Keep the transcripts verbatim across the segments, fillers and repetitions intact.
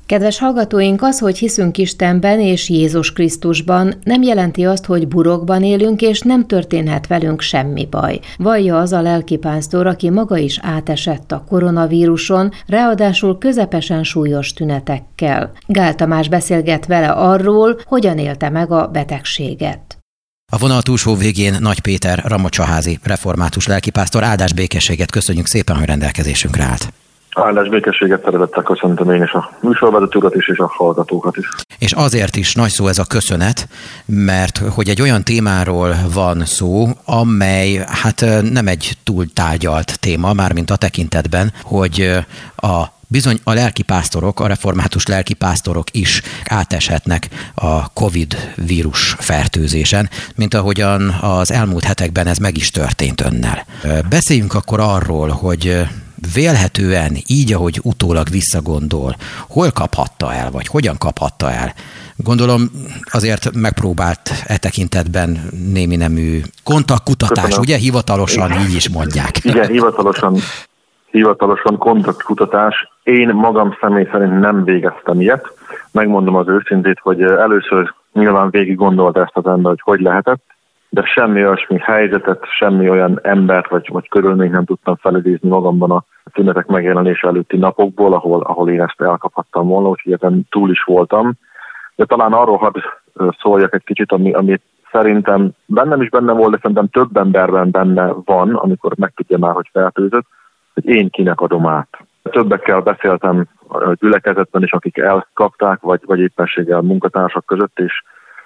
Kedves hallgatóink, az, hogy hiszünk Istenben és Jézus Krisztusban, nem jelenti azt, hogy burokban élünk, és nem történhet velünk semmi baj. Vallja az a lelkipásztor, aki maga is átesett a koronavíruson, ráadásul közepesen súlyos tünetekkel. Gál Tamás beszélget vele arról, hogyan élte meg a betegséget. A vonal túlsó végén Nagy Péter ramocsaházi református lelkipásztor. Áldás békességet, köszönjük szépen, hogy rendelkezésünkre állt. Áldás békességet, szeretettel köszöntöm én is a műsorvezetőt is, és a hallgatókat is. És azért is nagy szó ez a köszönet, mert hogy egy olyan témáról van szó, amely hát nem egy túl tárgyalt téma, mármint a tekintetben, hogy a bizony a lelkipásztorok, a református lelkipásztorok is áteshetnek a Covid vírus fertőzésen, mint ahogyan az elmúlt hetekben ez meg is történt önnel. Beszéljünk akkor arról, hogy vélhetően, így, ahogy utólag visszagondol, hol kaphatta el, vagy hogyan kaphatta el? Gondolom azért megpróbált e tekintetben némi nemű kontaktkutatás, Köszönöm. Ugye? Hivatalosan így is mondják. Igen, hivatalosan, hivatalosan kontaktkutatás. Én magam személy szerint nem végeztem ilyet. Megmondom az őszintét, hogy először nyilván végig gondolta ezt az ember, hogy hogy lehetett, de semmi olyasmi helyzetet, semmi olyan embert vagy, vagy körülményt nem tudtam felidézni magamban a tünetek megjelenése előtti napokból, ahol, ahol én ezt elkaphattam volna, úgyhogy ezen túl is voltam. De talán arról hadd szóljak egy kicsit, ami, ami szerintem bennem is benne volt, de szerintem több emberben benne van, amikor megtudja már, hogy fertőzött, hogy én kinek adom át. Többekkel beszéltem a gyülekezetben is, akik elkapták, vagy, vagy éppenséggel munkatársak között is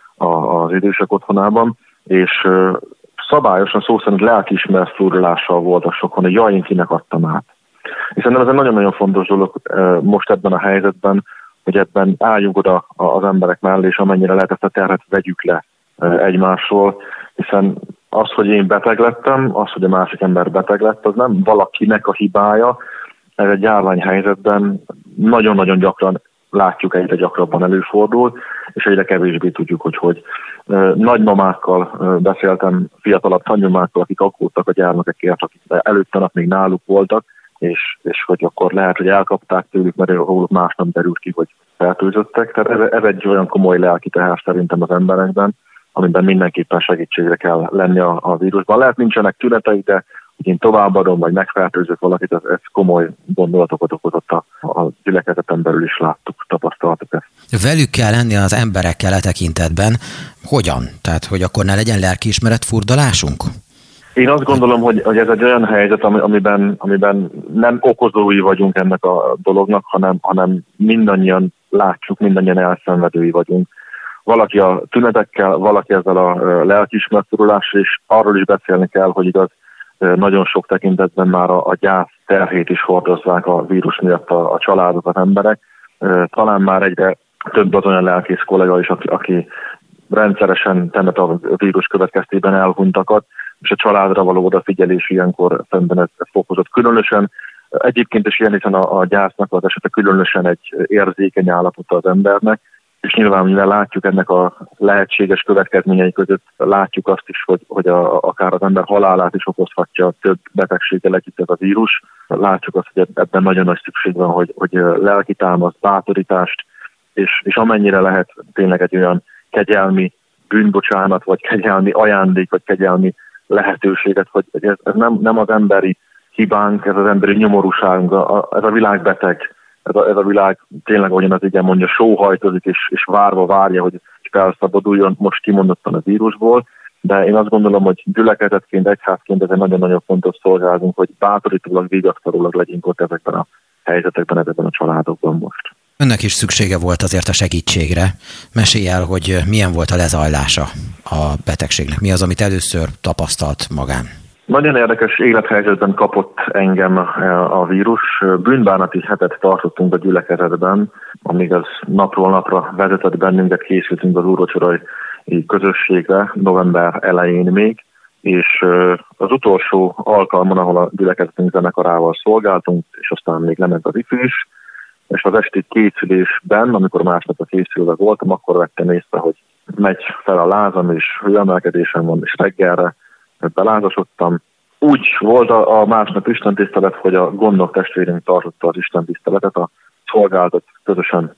az idősek otthonában, és szabályosan szó szerint lelkiismeret furdalással voltak sokan, hogy jaj, én kinek adtam át. És szerintem ez egy nagyon-nagyon fontos dolog most ebben a helyzetben, hogy ebben álljunk oda az emberek mellé, és amennyire lehet ezt a terhet vegyük le egymásról, hiszen az, hogy én beteg lettem, az, hogy a másik ember beteg lett, az nem valakinek a hibája, ez egy járványhelyzetben nagyon-nagyon gyakran látjuk, egyre gyakrabban előfordul, és egyre kevésbé tudjuk, hogy hogy. Nagymamákkal beszéltem, fiatalabb nagymamákkal, akik aggódtak a gyermekekért, akik előtte nap még náluk voltak, és, és hogy akkor lehet, hogy elkapták tőlük, mert róluk másnap derült ki, hogy fertőzöttek. Tehát ez, ez egy olyan komoly lelki teher szerintem az emberekben, amiben mindenképpen segítségre kell lenni a, a vírusban. Lehet nincsenek tüneteik, de hogy én továbbadom, vagy megfertőzök valakit, ez, ez komoly gondolatokat okozott a, a gyülekezeten belül is láttuk, tapasztaltuk ezt. Velük kell lenni az emberekkel e tekintetben. Hogyan? Tehát, hogy akkor ne legyen lelkiismeret furdalásunk? Én azt gondolom, hogy, hogy ez egy olyan helyzet, amiben, amiben nem okozói vagyunk ennek a dolognak, hanem, hanem mindannyian látjuk, mindannyian elszenvedői vagyunk. Valaki a tünetekkel, valaki ezzel a lelkiismeret furdalással, és arról is beszélni kell, hogy igaz, nagyon sok tekintetben már a, a gyász terhét is hordozzák a vírus miatt a, a családok, az emberek. Talán már egyre több az olyan lelkész kollega is, aki, aki rendszeresen temet a vírus következtében elhunytakat, és a családra való odafigyelés ilyenkor szemben ez, ez fokozott. Különösen egyébként is ilyen, hiszen a, a gyásznak az esete különösen egy érzékeny állapota az embernek, és nyilván, mivel látjuk ennek a lehetséges következményei között, látjuk azt is, hogy, hogy a, akár az ember halálát is okozhatja több betegséggel együtt ez a vírus. Látjuk azt, hogy ebben nagyon nagy szükség van, hogy, hogy lelkitámaszt, bátorítást, és, és amennyire lehet tényleg egy olyan kegyelmi bűnbocsánat, vagy kegyelmi ajándék, vagy kegyelmi lehetőséget, hogy ez, ez nem, nem az emberi hibánk, ez az emberi nyomorúságunk, ez a világ beteg. Ez a, ez a világ tényleg, ahogyan az igen mondja, sóhajtozik, és, és várva várja, hogy felszabaduljon most kimondottan a vírusból. De én azt gondolom, hogy gyülekezetként, egyházként ez egy nagyon-nagyon fontos szolgálunk, hogy bátorítólag, vigasztalólag legyünk ott ezekben a helyzetekben, ezekben a családokban most. Önnek is szüksége volt azért a segítségre. Mesélj el, hogy milyen volt a lezajlása a betegségnek. Mi az, amit először tapasztalt magán? Nagyon érdekes élethelyzetben kapott engem a vírus. Bűnbánati hetet tartottunk a gyülekezetben, amíg az napról napra vezetett bennünket, készültünk az úrvacsorai közösségre, november elején még, és az utolsó alkalmon, ahol a gyülekezetünk zenekarával szolgáltunk, és aztán még lement az ifjú is, és az esti készülésben, amikor másnap a készülve voltam, akkor vettem észre, hogy megy fel a lázam, és hőemelkedésem van, és reggelre belázasodtam. Úgy volt a, a másnap istentisztelet, hogy a gondnok testvérünk tartotta az istentiszteletet, a szolgálatot közösen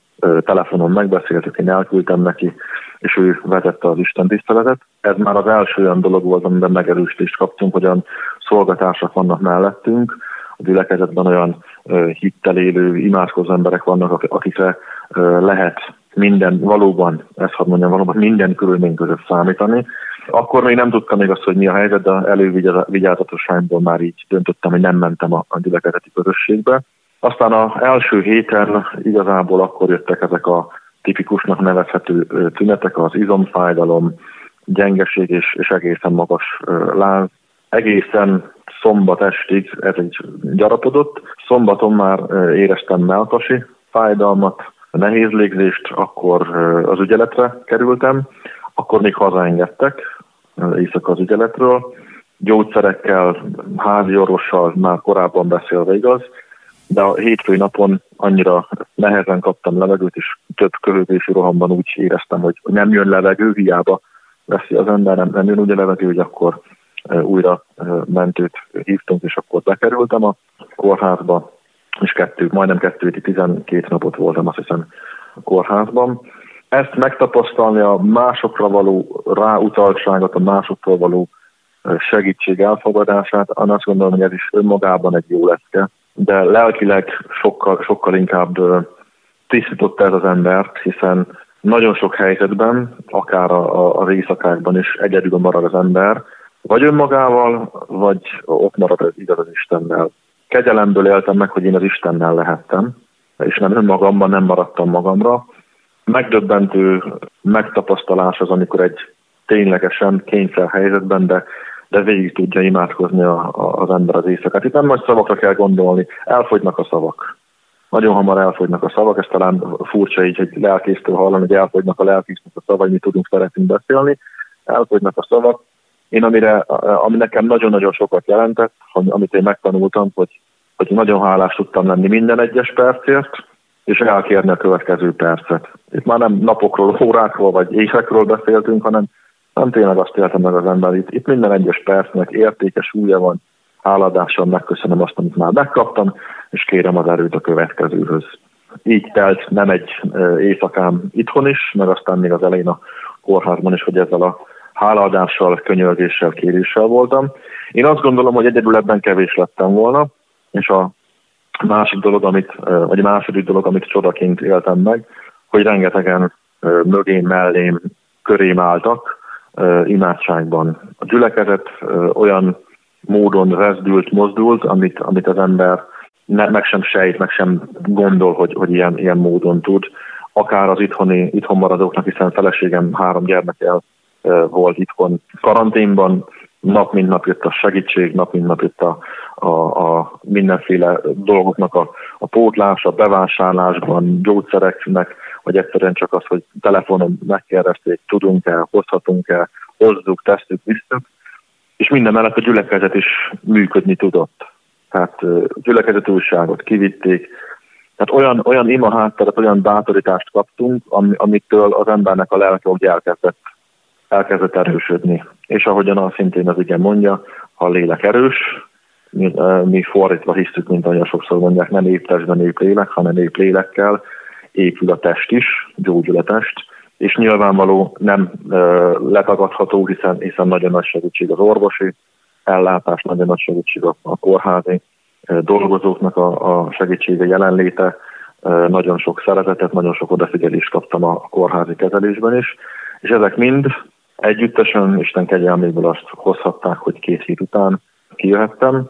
telefonon megbeszéltük, én elküldtem neki, és ő vezette az istentiszteletet. Ez már az első olyan dolog volt, amiben megerősítést kaptunk, hogy olyan szolgatársak vannak mellettünk, a gyülekezetben olyan hittel élő, imádkozó emberek vannak, akikre lehet minden, valóban, ezt hadd mondjam, valóban minden körülmény között számítani. Akkor még nem tudtam még azt, hogy mi a helyzet, de elővigyázatosságból már így döntöttem, hogy nem mentem a, a gyülekezeti közösségbe. Aztán az első héten igazából akkor jöttek ezek a tipikusnak nevezhető tünetek, az izomfájdalom, gyengeség és, és egészen magas láz. Egészen szombat estig ez egy gyarapodott. Szombaton már éreztem mellkasi fájdalmat, nehéz légzést, akkor az ügyeletre kerültem, akkor még hazaengedtek éjszaka az ügyeletről. Gyógyszerekkel, házi orvossal már korábban beszélve igaz, de a hétfői napon annyira nehezen kaptam levegőt, és több köhögési rohamban úgy éreztem, hogy nem jön levegő, hiába veszi az ember, nem, nem jön úgy a levegő, hogy akkor újra mentőt hívtunk, és akkor bekerültem a kórházba, és kettő, majdnem kettő héti tizenkét napot voltam, azt hiszem, a kórházban. Ezt megtapasztalni, a másokra való ráutaltságot, a másoktól való segítség elfogadását, azt gondolom, hogy ez is önmagában egy jó lecke, de lelkileg sokkal, sokkal inkább tisztította ez az embert, hiszen nagyon sok helyzetben, akár a, a részakákban is egyedül marad az ember, vagy önmagával, vagy ott marad az igaz az Istennel. Kegyelemből éltem meg, hogy én az Istennel lehettem, és nem önmagamban, nem maradtam magamra. Megdöbbentő megtapasztalás az, amikor egy ténylegesen kényszer helyzetben, de, de végig tudja imádkozni a, a, az ember az éjszakát. Itt nem nagy szavakra kell gondolni, elfogynak a szavak. Nagyon hamar elfogynak a szavak, ez talán furcsa így, hogy lelkésztől hallani, hogy elfogynak a lelkésznek a szavak, mi tudunk, szeretünk beszélni. Elfogynak a szavak. Én amire, ami nekem nagyon-nagyon sokat jelentett, amit én megtanultam, hogy, hogy nagyon hálás tudtam lenni minden egyes percért, és elkérni a következő percet. Itt már nem napokról, órákról vagy évekről beszéltünk, hanem nem tényleg azt éltem meg az ember. Itt, itt minden egyes percnek értékes súlya van, háladással megköszönöm azt, amit már megkaptam, és kérem az erőt a következőhöz. Így telt nem egy éjszakám itthon is, meg aztán még az elején a kórházban is, hogy ezzel a hálaadással, könyörgéssel, kéréssel voltam. Én azt gondolom, hogy egyedül ebben kevés lettem volna, és a másik dolog, amit, vagy a második dolog, amit csodaként éltem meg, hogy rengetegen mögém, mellém, körém álltak imádságban. A gyülekezet olyan módon rezdült, mozdult, amit, amit az ember ne, meg sem sejt, meg sem gondol, hogy, hogy ilyen, ilyen módon tud. Akár az itthoni, itthon maradóknak, hiszen feleségem három gyermekkel volt itthon karanténban, nap mint nap jött a segítség, nap mint nap jött a, a, a mindenféle dolgoknak a, a pótlás, a bevásárlásban, gyógyszereknek, vagy egyszerűen csak az, hogy telefonon megkérdezték, tudunk-e, hozhatunk-e, hozzuk, tesszük, visszük, és minden mellett a gyülekezet is működni tudott. Tehát gyülekezeti újságot kivitték, tehát olyan, olyan ima hátteret, olyan bátorítást kaptunk, amitől az embernek a lelke úgy elkezdett elkezdett erősödni. És ahogyan az szintén az igen mondja, ha a lélek erős, mi, mi fordítva hisztük, mint olyan sokszor mondják, nem épp testben épp lélek, hanem épp lélekkel épül a test is, gyógyul a test, és nyilvánvaló nem e, letagadható, hiszen, hiszen nagyon nagy segítség az orvosi ellátás, nagyon nagy segítség a, a kórházi e, dolgozóknak a, a segítsége, jelenléte, e, nagyon sok szeretetet, nagyon sok odafigyelést kaptam a, a kórházi kezelésben is, és ezek mind együttesen, Isten kegyelméből azt hozhatták, hogy két hét után kijöhettem.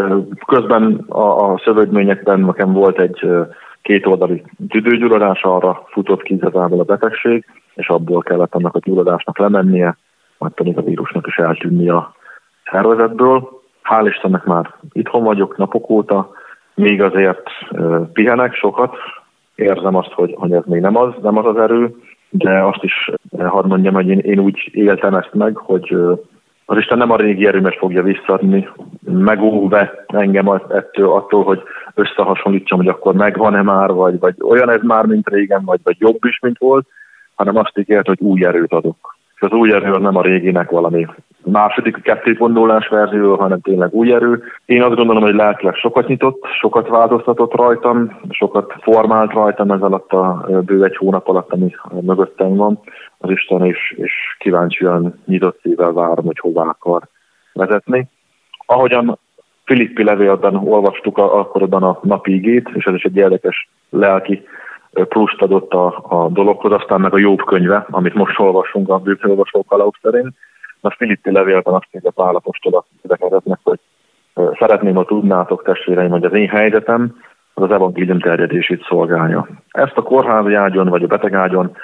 Közben a, a szövődményekben nekem volt egy kétoldali tüdőgyulladás, arra futott ki igazából a betegség, és abból kellett annak a gyulladásnak lemennie, majd pedig a vírusnak is eltűnni a szervezetből. Hál' Istennek már itthon vagyok napok óta, még azért pihenek sokat, érzem azt, hogy, hogy ez még nem az, nem az az erő, de azt is hadd mondjam, hogy én, én úgy éltem ezt meg, hogy az Isten nem a régi erőmet fogja visszaadni, megóvve engem ettől, attól, hogy összehasonlítsam, hogy akkor megvan-e már, vagy, vagy olyan ez már, mint régen, vagy, vagy jobb is, mint volt, hanem azt ígért, hogy új erőt adok. És az új erő az nem a réginek valami második kettőpontnulás verzió, hanem tényleg új erő. Én azt gondolom, hogy lelkileg sokat nyitott, sokat változtatott rajtam, sokat formált rajtam ez alatt a bő egy hónap alatt, ami mögöttem van az Isten, és, és kíváncsian nyitott szívvel várom, hogy hová akar vezetni. Ahogyan Filippi levélben olvastuk akkoriban a napi igét, és ez is egy érdekes lelki pluszt adott a, a dologhoz, aztán meg a Jobb könyve, amit most olvasunk a bűnolvasó kalauz szerint. A Filippi levélben azt írja Pál apostol a gyülekezetnek, hogy szeretném, ha tudnátok, testvéreim, hogy az én helyzetem az az evangélium terjedését szolgálja. Ezt a kórházi ágyon vagy a betegágyon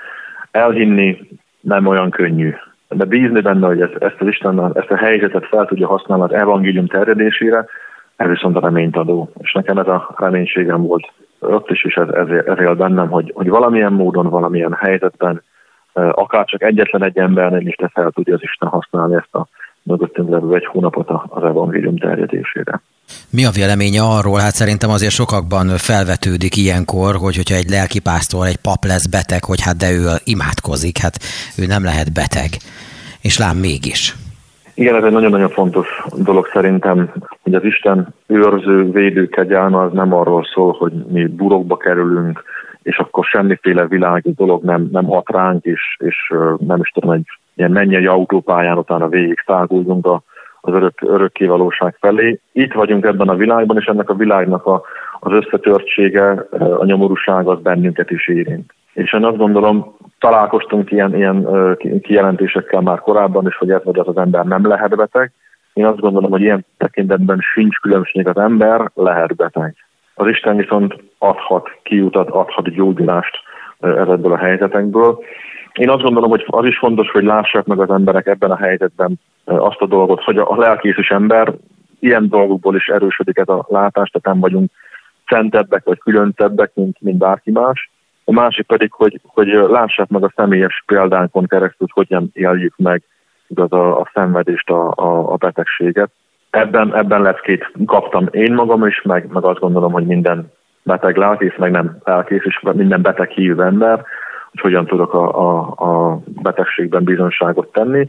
elhinni nem olyan könnyű. De bízni benne, hogy ezt, ezt az Isten, ezt a helyzetet fel tudja használni az evangélium terjedésére, ez viszont a reményt adó. És nekem ez a reménységem volt ott is, és ez, ez, ez él bennem, hogy, hogy valamilyen módon, valamilyen helyzetben, akár csak egyetlen egy embernél is, de fel tudja az Isten használni ezt a mögöttünk levő egy hónapot az evangélium terjedésére. Mi a véleménye arról? Hát szerintem azért sokakban felvetődik ilyenkor, hogy hogyha egy lelkipásztor, egy pap lesz beteg, hogy hát de ő imádkozik, hát ő nem lehet beteg. És lám mégis. Igen, ez egy nagyon-nagyon fontos dolog szerintem, hogy az Isten őrző, védő kegyelme az nem arról szól, hogy mi burokba kerülünk, és akkor semmiféle világi dolog nem, nem hat ránk, és, és nem is tudom, egy ilyen mennyei autópályán utána végig száguljunk a, az örök, örökkévalóság felé. Itt vagyunk ebben a világban, és ennek a világnak a, az összetörtsége, a nyomorúság az bennünket is érint. És én azt gondolom, találkoztunk ilyen, ilyen kijelentésekkel már korábban is, hogy ez vagy az az ember nem lehet beteg. Én azt gondolom, hogy ilyen tekintetben sincs különbség, az ember lehet beteg. Az Isten viszont adhat kiutat, adhat gyógyulást ezekből a helyzetekből. Én azt gondolom, hogy az is fontos, hogy lássák meg az emberek ebben a helyzetben azt a dolgot, hogy a lelkészes ember ilyen dolgokból is erősödik ez a látás, tehát nem vagyunk szentebbek vagy különcebbek, mint, mint bárki más. A másik pedig, hogy, hogy lássák meg a személyes példánkon keresztül, hogy hogyan éljük meg igaz, a, a szenvedést, a, a, a betegséget. Ebben, ebben leckét kaptam én magam is, meg, meg azt gondolom, hogy minden beteg lelkész, meg nem lelkész, és minden beteg hívő ember, hogy hogyan tudok a, a, a betegségben bizonyságot tenni.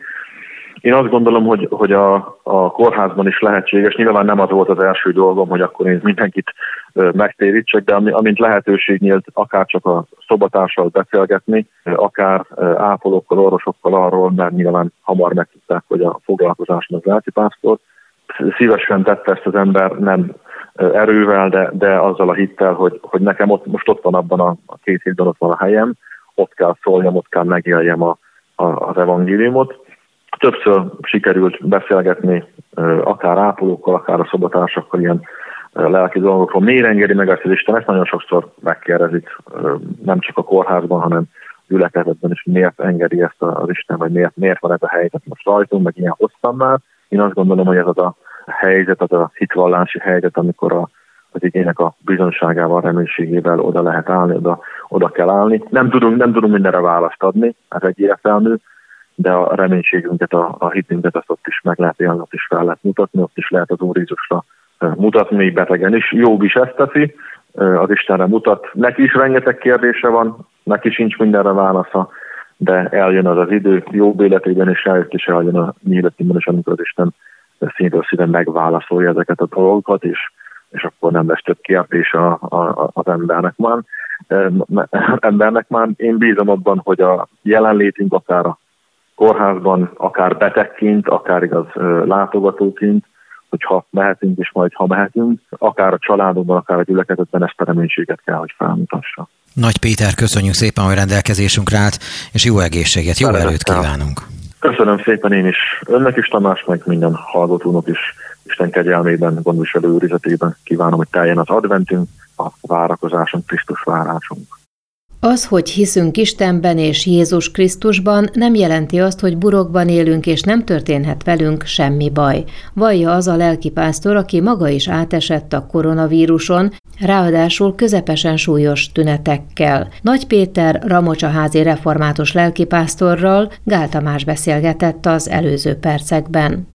Én azt gondolom, hogy, hogy a, a kórházban is lehetséges. Nyilván nem az volt az első dolgom, hogy akkor én mindenkit megtérítsek, de amint lehetőség nyílt, akár csak a szobatársal beszélgetni, akár ápolókkal, orvosokkal arról, mert nyilván hamar megtudták, hogy a foglalkozásnak lelkipásztor. Szívesen tette ezt az ember, nem erővel, de, de azzal a hittel, hogy, hogy nekem ott, most ott van abban a, a két hétben ott van a helyem, ott kell szóljam, ott kell megéljem a, a, az evangéliumot. Többször sikerült beszélgetni akár ápolókkal, akár a szobatársakkal ilyen lelki dolgokról. Miért engedi meg ezt az Isten? Ezt nagyon sokszor megkérdezik, nem csak a kórházban, hanem gyülekezetben is, miért engedi ezt az Isten, vagy miért, miért van ez a helyzet most rajtunk, meg ilyen hosszan már. Én azt gondolom, hogy ez az a helyzet, az a hitvallási helyzet, amikor a, az igének a bizonságával, reménységével oda lehet állni, oda, oda kell állni. Nem tudunk, nem tudunk mindenre választ adni, ez egyértelmű, de a reménységünket, a, a hitünket azt ott is meg lehet élni, ott is fel lehet mutatni, ott is lehet az Úr Jézusra mutatni, még betegen is. Jobb is ezt teszi, az Istenre mutat. Neki is rengeteg kérdése van, neki sincs mindenre válasza, de eljön az az idő, Jobb életében is eljött, és eljön a mi életünkben is, amikor az Isten színről szíven megválaszolja ezeket a dolgokat, és, és akkor nem lesz több kérdés a, a, az embernek már. embernek már. Én bízom abban, hogy a jelenlétünk akár a kórházban, akár betegként, akár igaz látogatóként, hogyha mehetünk, és majd ha mehetünk, akár a családokban, akár a gyülekezetben ezt a reménységet kell, hogy felmutassa. Nagy Péter, köszönjük szépen, hogy rendelkezésünkre állt, és jó egészséget, jó erőt kívánunk! Köszönöm szépen én is, önnek is, Tamás, meg minden hallgatónak is, Isten kegyelmében, gondviselő őrizetében kívánom, hogy teljen az adventünk, a várakozásunk, Krisztus várásunk. Az, hogy hiszünk Istenben és Jézus Krisztusban, nem jelenti azt, hogy burokban élünk, és nem történhet velünk semmi baj. Vallja az a lelkipásztor, aki maga is átesett a koronavíruson, ráadásul közepesen súlyos tünetekkel. Nagy Péter ramocsaházi református lelkipásztorral Gál Tamás beszélgetett az előző percekben.